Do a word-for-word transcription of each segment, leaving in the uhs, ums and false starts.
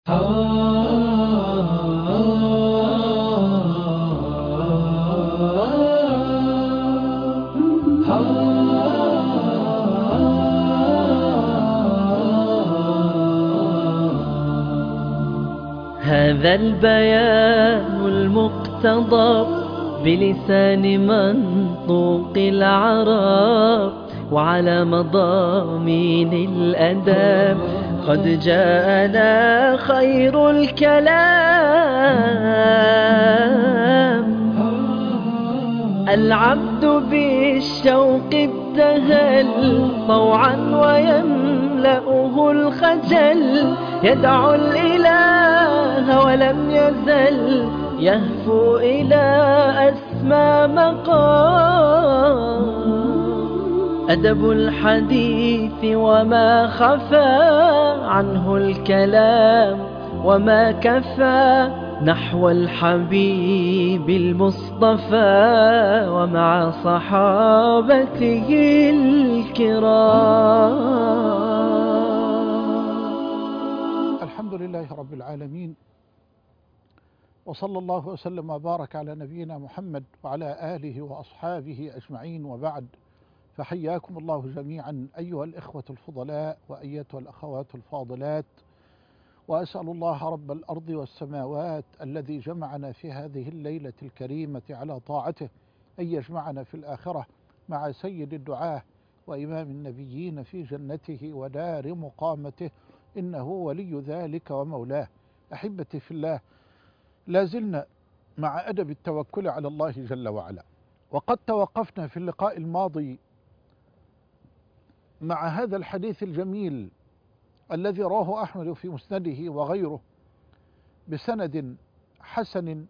هذا البيان المقتضب بلسان منطوق العرب وعلى مضامين الأدب قد جاءنا خير الكلام. العبد بالشوق ابتهل طوعا ويملأه الخجل، يدعو الإله ولم يزل يهفو إلى أسمى مقام. أدب الحديث وما خفى عنه الكلام وما كفى نحو الحبيب المصطفى ومع صحابته الكرام. الحمد لله رب العالمين، وصلى الله وسلم وبارك على نبينا محمد وعلى آله وأصحابه أجمعين، وبعد، فحياكم الله جميعا أيها الإخوة الفضلاء وأيتها الأخوات الفاضلات، وأسأل الله رب الأرض والسماوات الذي جمعنا في هذه الليلة الكريمة على طاعته أن يجمعنا في الآخرة مع سيد الدعاة وإمام النبيين في جنته ودار مقامته، إنه ولي ذلك ومولاه. أحبتي في الله، لازلنا مع أدب التوكل على الله جل وعلا، وقد توقفنا في اللقاء الماضي مع هذا الحديث الجميل الذي رواه أحمد في مسنده وغيره بسند حسن،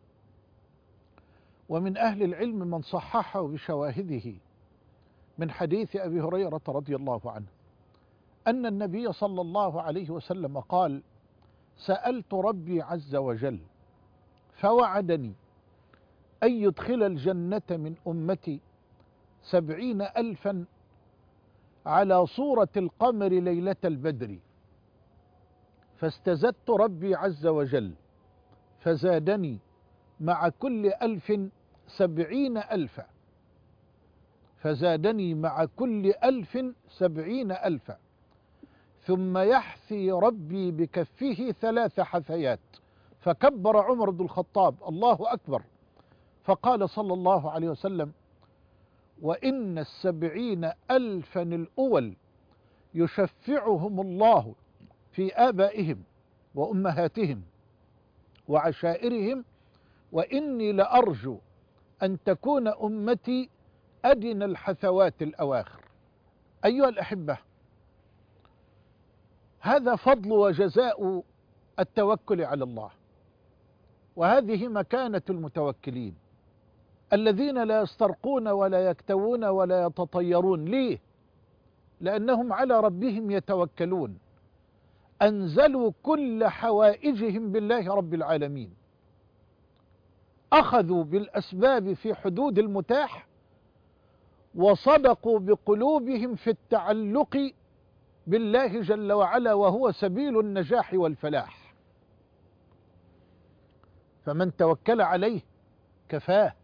ومن أهل العلم من صححه بشواهده، من حديث أبي هريرة رضي الله عنه أن النبي صلى الله عليه وسلم قال: سألت ربي عز وجل فوعدني أن يدخل الجنة من أمتي سبعين ألفا على صورة القمر ليلة البدر، فاستزدت ربي عز وجل فزادني مع كل ألف سبعين ألفا، فزادني مع كل ألف سبعين ألفا، ثم يحثي ربي بكفه ثلاث حثيات، فكبر عمر بن الخطاب الله أكبر، فقال صلى الله عليه وسلم: وإن السبعين ألفا الأول يشفعهم الله في آبائهم وأمهاتهم وعشائرهم، وإني لأرجو أن تكون أمتي أدنى الحثوات الأواخر. أيها الأحبة، هذا فضل وجزاء التوكل على الله، وهذه مكانة المتوكلين الذين لا يسترقون ولا يكتوون ولا يتطيرون. ليه؟ لأنهم على ربهم يتوكلون، أنزلوا كل حوائجهم بالله رب العالمين، أخذوا بالأسباب في حدود المتاح، وصدقوا بقلوبهم في التعلق بالله جل وعلا، وهو سبيل النجاح والفلاح. فمن توكل عليه كفاه،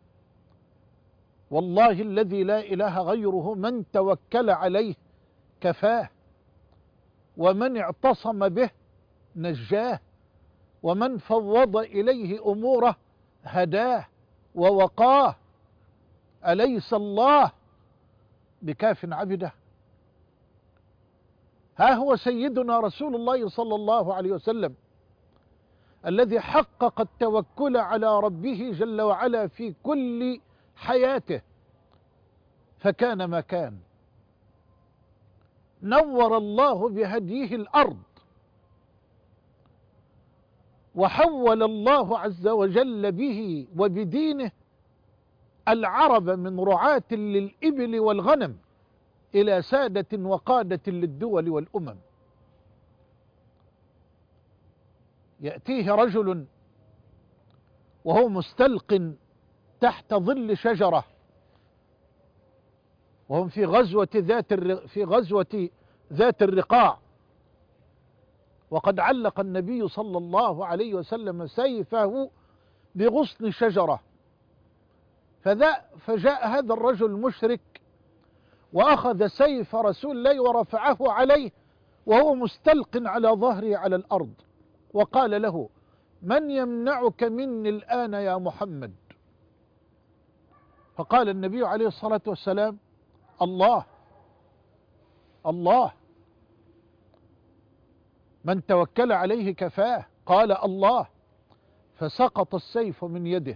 والله الذي لا إله غيره، من توكل عليه كفاه، ومن اعتصم به نجاه، ومن فوض إليه أموره هداه ووقاه. أليس الله بكاف عبده؟ ها هو سيدنا رسول الله صلى الله عليه وسلم الذي حقق التوكل على ربه جل وعلا في كل حياته، فكان ما كان، نور الله بهديه الأرض، وحول الله عز وجل به وبدينه العرب من رعاة للإبل والغنم إلى سادة وقادة للدول والأمم. يأتيه رجل وهو مستلق تحت ظل شجرة، وهم في غزوة ذات في غزوة ذات الرقاع، وقد علق النبي صلى الله عليه وسلم سيفه بغصن شجرة، فجاء هذا الرجل المشرك وأخذ سيف رسول الله ورفعه عليه وهو مستلق على ظهره على الأرض، وقال له: من يمنعك مني الآن يا محمد؟ فقال النبي عليه الصلاة والسلام: الله الله، من توكل عليه كفاه. قال: الله. فسقط السيف من يده،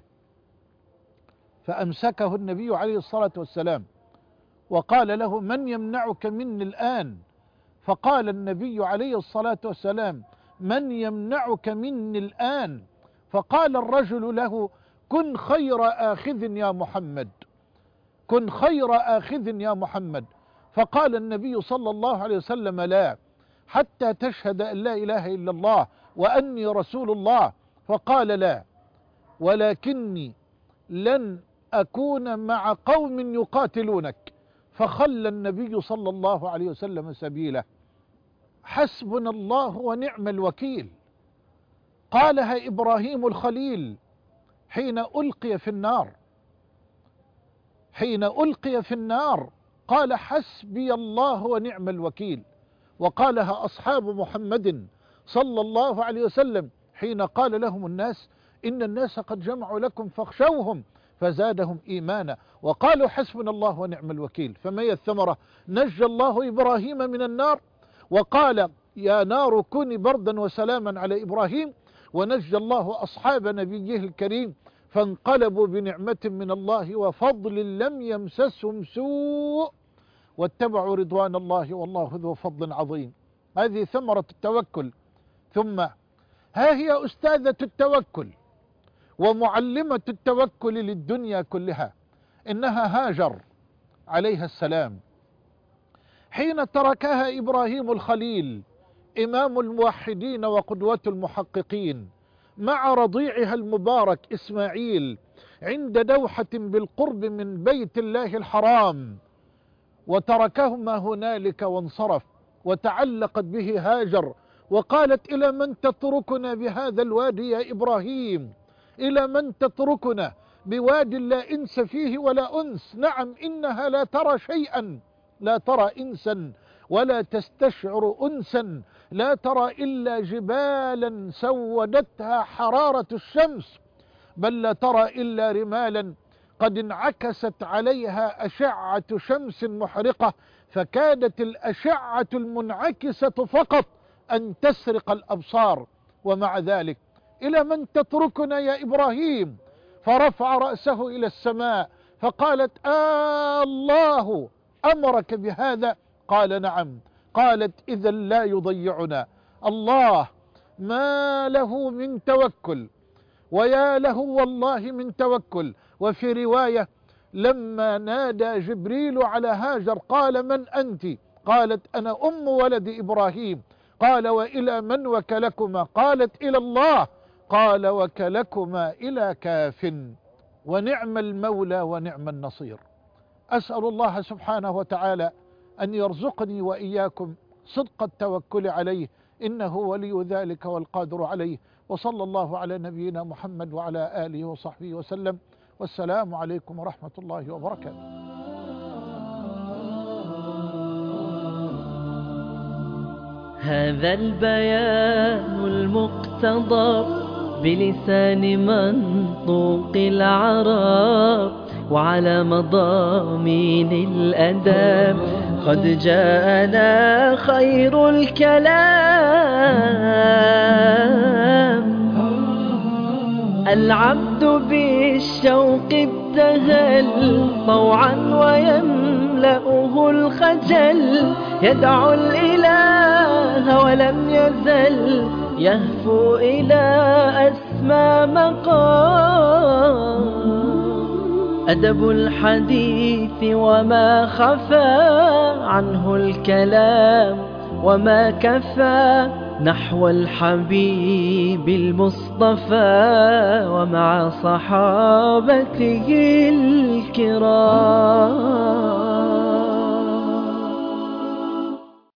فأمسكه النبي عليه الصلاة والسلام وقال له: من يمنعك مني الآن؟ فقال النبي عليه الصلاة والسلام: من يمنعك مني الآن؟ فقال الرجل له: كن خير آخذ يا محمد، كن خير آخذ يا محمد. فقال النبي صلى الله عليه وسلم: لا، حتى تشهد أن لا إله إلا الله وأني رسول الله. فقال: لا، ولكني لن أكون مع قوم يقاتلونك. فخلى النبي صلى الله عليه وسلم سبيله. حسبنا الله ونعم الوكيل، قالها إبراهيم الخليل حين ألقي في النار، حين ألقي في النار قال: حسبي الله ونعم الوكيل. وقالها أصحاب محمد صلى الله عليه وسلم حين قال لهم الناس: إن الناس قد جمعوا لكم فاخشوهم، فزادهم إيمانا وقالوا: حسبنا الله ونعم الوكيل. فما هي الثمرة؟ نجى الله إبراهيم من النار، وقال: يا نار كوني بردا وسلاما على إبراهيم، ونجى الله أصحاب نبيه الكريم فانقلبوا بنعمة من الله وفضل لم يمسسهم سوء واتبعوا رضوان الله والله ذو فضل عظيم. هذه ثمرة التوكل. ثم ها هي أستاذة التوكل ومعلمة التوكل للدنيا كلها، إنها هاجر عليها السلام، حين تركها إبراهيم الخليل إمام الموحدين وقدوة المحققين مع رضيعها المبارك إسماعيل عند دوحة بالقرب من بيت الله الحرام، وتركهما هنالك وانصرف، وتعلقت به هاجر وقالت: إلى من تتركنا بهذا الوادي يا إبراهيم؟ إلى من تتركنا بواد لا إنس فيه ولا أنس؟ نعم، إنها لا ترى شيئا، لا ترى إنسا ولا تستشعر أنسا، لا ترى إلا جبالا سودتها حرارة الشمس، بل لا ترى إلا رمالا قد انعكست عليها أشعة شمس محرقة، فكادت الأشعة المنعكسة فقط أن تسرق الأبصار. ومع ذلك: إلى من تتركنا يا إبراهيم؟ فرفع رأسه إلى السماء فقالت: آه الله أمرك بهذا؟ قال: نعم. قالت: إذا لا يضيعنا. الله ما له من توكل، ويا له والله من توكل. وفي رواية: لما نادى جبريل على هاجر قال: من أنت؟ قالت: أنا أم ولد إبراهيم. قال: وإلى من وكلكما؟ قالت: إلى الله. قال: وكلكما إلى كاف. ونعم المولى ونعم النصير. أسأل الله سبحانه وتعالى أن يرزقني وإياكم صدق التوكل عليه، إنه ولي ذلك والقادر عليه. وصلى الله على نبينا محمد وعلى آله وصحبه وسلم، والسلام عليكم ورحمة الله وبركاته. هذا البيان المقتضى بلسان منطوق العرب، وعلى مضامين الأداب قد جاءنا خير الكلام. العبد بالشوق ابتهل طوعا ويملأه الخجل، يدعو الإله ولم يزل يهفو إلى أسمى مقام. أدب الحديث وما خفى عنه الكلام وما كفى، نحو الحبيب المصطفى ومع صحابته الكرام.